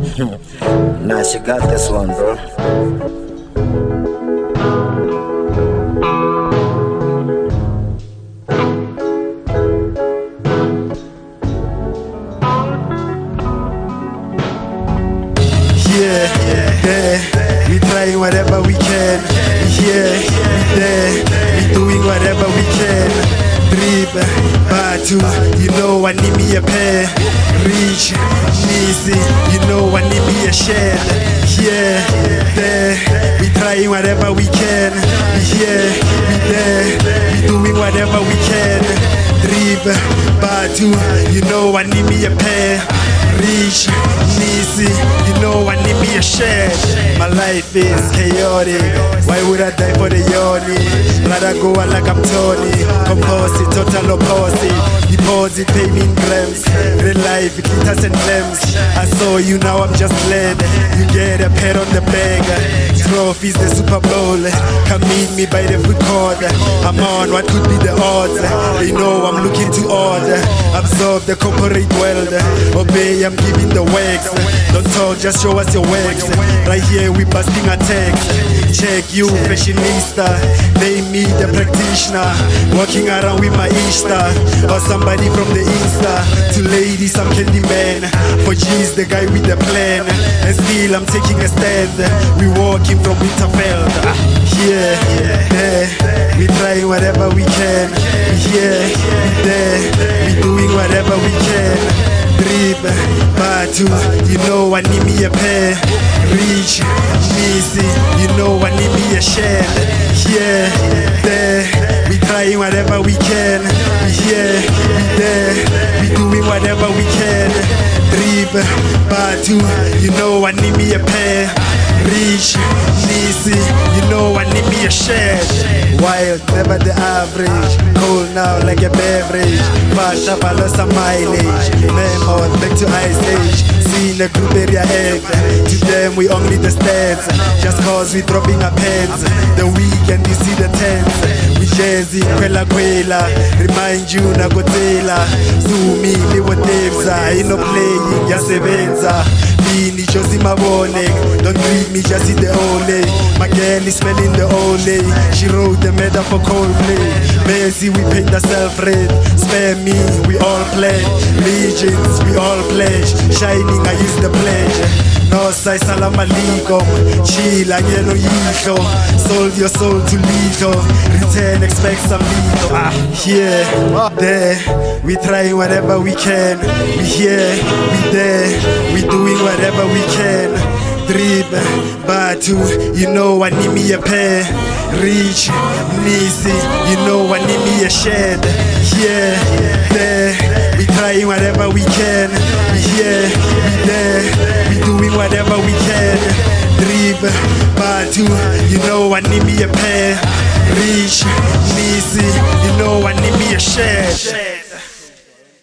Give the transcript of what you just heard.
Nah, she got this one, bro. Yeah, we trying whatever we can. Yeah, we doing whatever we can. Drip, Batu, you know I need me a pair. Reach, easy, you know I need me a shed. Yeah, we trying whatever we can. Yeah, we doing whatever we can. Drip, Batu, you know I need me a pair. Reach, easy, you know I need me a shed. My life is chaotic. Why would I die for the yoni? Rather go out like I'm Tony. Composite, total opposite. Deposit, pay me in grams. Real life, it has and lamps. I saw you, now I'm just glad. You get a pat on the back. Trophies, the Super Bowl. Come meet me by the food court. I'm on, what could be the odds? They know I'm looking to order. Absorb the corporate world. Obey, I'm giving the wax. Don't talk, just show us your wax. Right here, we busting attacks. Check you, fashionista. Name me the practitioner. Walking around with my Insta. Or somebody from the Insta. To ladies, I'm Candyman. For G's, the guy with the plan. And still, I'm taking a stand. We walking from Winterfeld. Yeah, we trying whatever we can. Yeah, we doing whatever we can. Drip, Batu, you know I need me a pair. Reach, easy, you know I need me a shed. Yeah, we trying whatever we can. Yeah, we doing whatever we can. Drip, Batu, you know I need me a pair. Reach, easy, you know I need me a shed. Wild, never the average. Cold now like a beverage. Fast up, I lost some mileage. Memo, back to ice age. Seen a group area egg. To them we only the stats. Just cause we dropping our pants. The weekend you see the tents. We jazzy, kwela kwela. Remind you na gotela. Sumi, liwo devza. Ain't no playing, yasebenza. Bini Josie Mabone. Don't read me, just see the ole. My girl is smelling the ole. She wrote the meta for Coldplay. Messi, we paint ourselves red. Spare me, we all pledge. Legions, we all pledge. Shining, I use the pledge. No sai salam alaikum. Chill, I get no yito. Sold your soul to lethal. Return, expect some lethal. Yeah, there. We trying whatever we can. We here, we there. We doing whatever we can. Drip, Batu, you know I need me a pair. Reach, easy, you know I need me a shed. Yeah, there, we trying whatever we can. Yeah, we there, we doing whatever we can. Drip, Batu, you know I need me a pair. Reach, easy, you know I need me a shed.